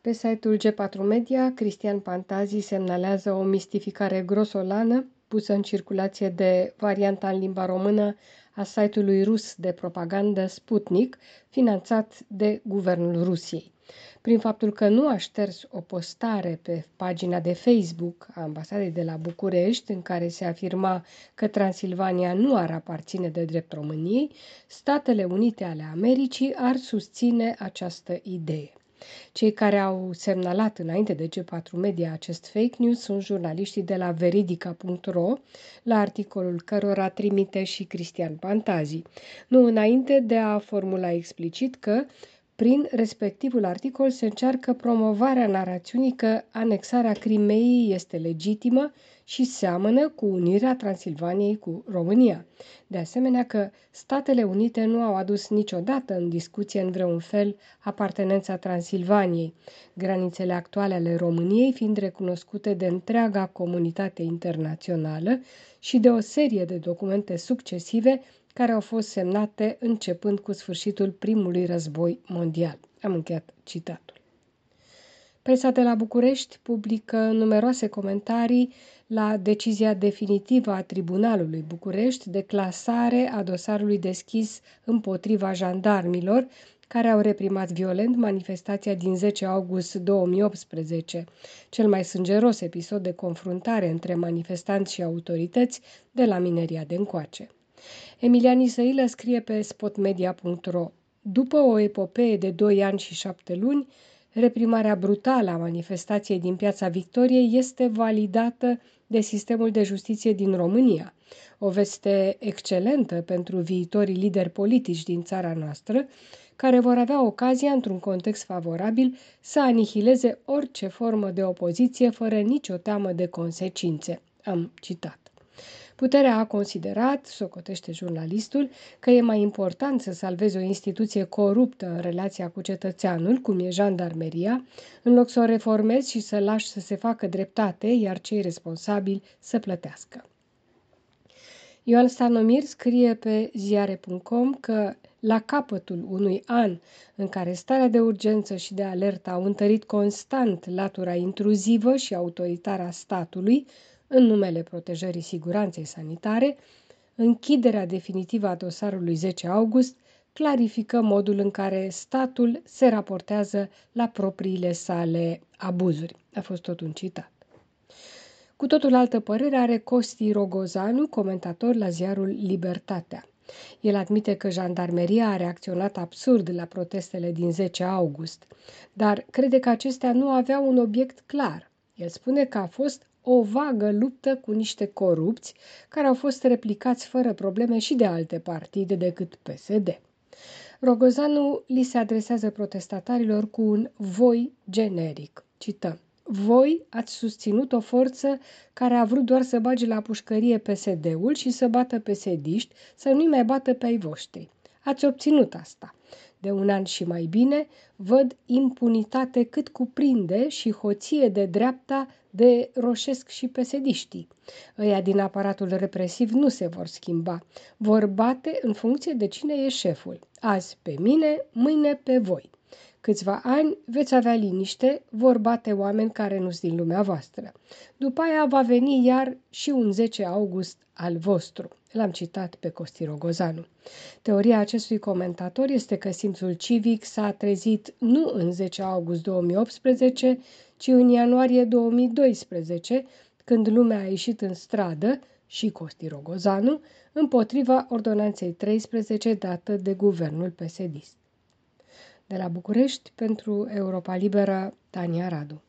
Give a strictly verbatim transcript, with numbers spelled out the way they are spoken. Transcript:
Pe site-ul G patru Media, Cristian Pantazi semnalează o mistificare grosolană pusă în circulație de varianta în limba română a site-ului rus de propagandă Sputnik, finanțat de guvernul Rusiei. Prin faptul că nu a șters o postare pe pagina de Facebook a ambasadei de la București, în care se afirma că Transilvania nu ar aparține de drept României, Statele Unite ale Americii ar susține această idee. Cei care au semnalat înainte de G patru Media acest fake news sunt jurnaliștii de la veridica punct ro, la articolul cărora trimite și Cristian Pantazi. Nu înainte de a formula explicit că prin respectivul articol se încearcă promovarea narațiunii că anexarea Crimeei este legitimă și seamănă cu unirea Transilvaniei cu România. De asemenea că Statele Unite nu au adus niciodată în discuție în vreun fel apartenența Transilvaniei, granițele actuale ale României fiind recunoscute de întreaga comunitate internațională și de o serie de documente succesive care au fost semnate începând cu sfârșitul primului război mondial. Am încheiat citatul. Presa de la București publică numeroase comentarii la decizia definitivă a Tribunalului București de clasare a dosarului deschis împotriva jandarmilor care au reprimat violent manifestația din zece august două mii optsprezece, cel mai sângeros episod de confruntare între manifestanți și autorități de la Mineria de încoace. Emilian Isăilă scrie pe spotmedia punct ro: după o epopee de doi ani și șapte luni, reprimarea brutală a manifestației din Piața Victoriei este validată de sistemul de justiție din România. O veste excelentă pentru viitorii lideri politici din țara noastră, care vor avea ocazia, într-un context favorabil, să anihileze orice formă de opoziție fără nicio teamă de consecințe. Am citat. Puterea a considerat, socotește jurnalistul, că e mai important să salvezi o instituție coruptă în relația cu cetățeanul, cum e jandarmeria, în loc să o reformezi și să lași să se facă dreptate, iar cei responsabili să plătească. Ioan Stanomir scrie pe ziare punct com că la capătul unui an în care starea de urgență și de alertă au întărit constant latura intruzivă și autoritară a statului, în numele protejării siguranței sanitare, închiderea definitivă a dosarului zece august clarifică modul în care statul se raportează la propriile sale abuzuri. A fost tot un citat. Cu totul altă părere are Costi Rogozanu, comentator la ziarul Libertatea. El admite că jandarmeria a reacționat absurd la protestele din zece august, dar crede că acestea nu aveau un obiect clar. El spune că a fost o vagă luptă cu niște corupți care au fost replicați fără probleme și de alte partide decât P S D. Rogozanu li se adresează protestatarilor cu un voi generic. Cităm. Voi ați susținut o forță care a vrut doar să bage la pușcărie P S D-ul și să bată P S D-iști, să nu-i mai bată pe ai voștri. Ați obținut asta. De un an și mai bine, văd impunitate cât cuprinde și hoție de dreapta de roșesc și pesediștii. Ăia din aparatul represiv nu se vor schimba. Vor bate în funcție de cine e șeful. Azi pe mine, mâine pe voi. Câțiva ani veți avea liniște, vor bate oameni care nu-s din lumea voastră. După aia va veni iar și un zece august al vostru. L-am citat pe Costi Rogozanu. Teoria acestui comentator este că simțul civic s-a trezit nu în zece august două mii optsprezece, ci în ianuarie două mii doisprezece, când lumea a ieșit în stradă, și Costi Rogozanu, împotriva ordonanței treisprezece dată de guvernul P S D-ist. De la București, pentru Europa Liberă, Tania Radu.